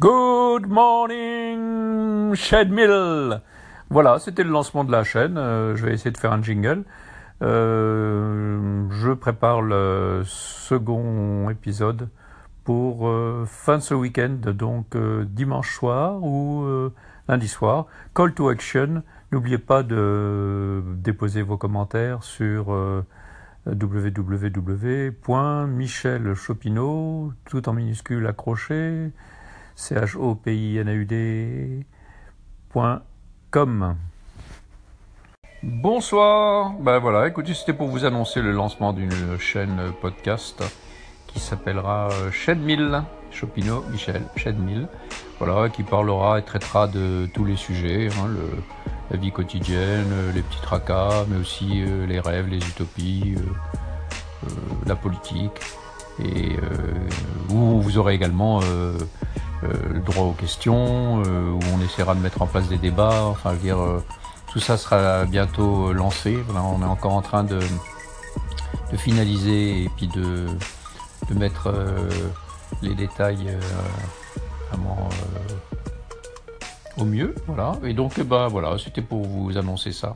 Good morning, Shedmill. Voilà, c'était le lancement de la chaîne. Je vais essayer de faire un jingle. Je prépare le second épisode pour fin de ce week-end, donc dimanche soir ou lundi soir. Call to action. N'oubliez pas de déposer vos commentaires sur www.michelchopineau, tout en minuscule accroché, chopinaud.com. Bonsoir. Ben voilà, écoutez, c'était pour vous annoncer le lancement d'une chaîne podcast qui s'appellera Shedmill, Chopineau, Michel, Shedmill. Voilà, qui parlera et traitera de tous les sujets, la vie quotidienne, les petits tracas, mais aussi les rêves, les utopies, la politique. Et où vous aurez également le droit aux questions, où on essaiera de mettre en place des débats. Enfin, je veux dire, tout ça sera bientôt lancé. Voilà, on est encore en train de finaliser et puis de mettre les détails vraiment au mieux. Voilà. Et donc, voilà, c'était pour vous annoncer ça.